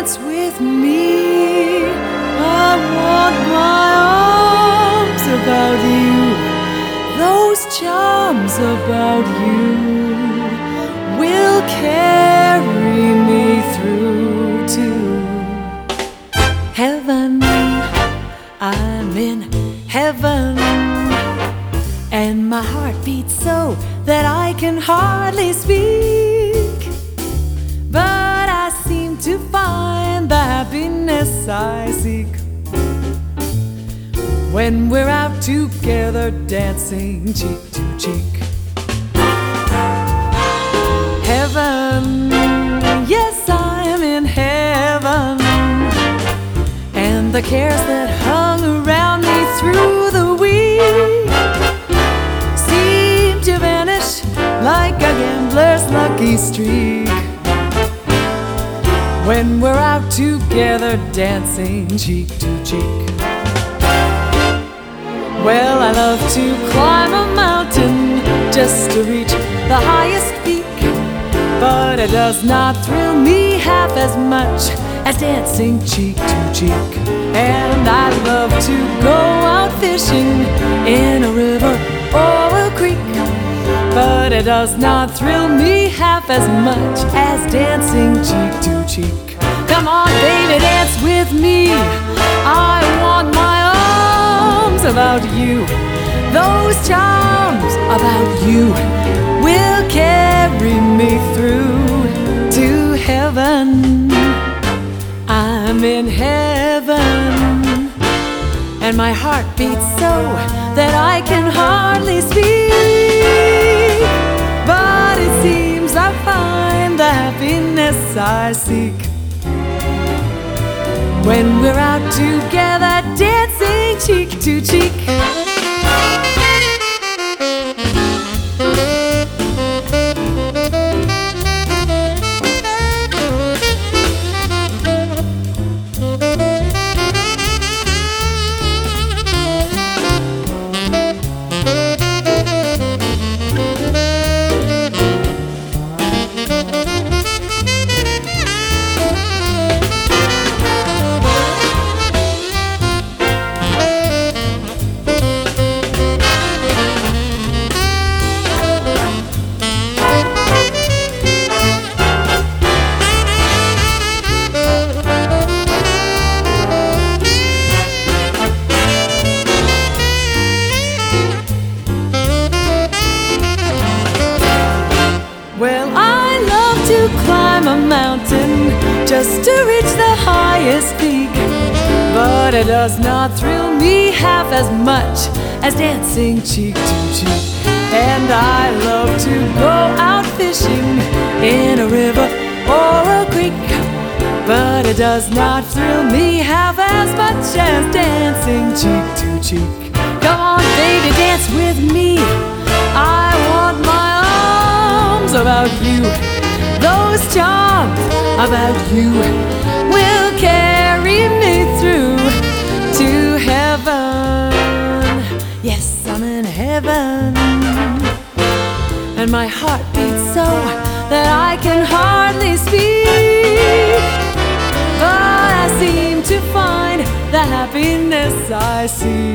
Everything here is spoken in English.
dance with me. I want my arms about you, those charms about you will carry me through to heaven. I'm in heaven, and my heart beats so that I can hardly speak. But I seem to find the happiness I seek when we're out together dancing cheek to cheek. Heaven, yes, I am in heaven, and the cares that hung around me through the week seem to vanish like a gambler's lucky streak when we're out together dancing cheek to cheek. Well, I love to climb a mountain just to reach the highest peak, but it does not thrill me half as much as dancing cheek to cheek. And I love to go out fishing in a river or a creek, but it does not thrill me half as much as dancing cheek to cheek. Come on, baby, dance with me. I want my arms about you, those charms about you will carry me through to heaven. I'm in heaven, and my heart beats so that I can hardly speak. But it seems I find the happiness I seek when we're out together dancing cheek to cheek. Well, I love to climb a mountain just to reach the highest peak, but it does not thrill me half as much as dancing cheek to cheek. And I love to go out fishing in a river or a creek, but it does not thrill me half as much as dancing cheek to cheek. Come on, baby, dance with me. I want my arms about you, those charms about you will carry me through to heaven. Yes, I'm in heaven, and my heart beats so that I can hardly speak. But I seem to find the happiness I see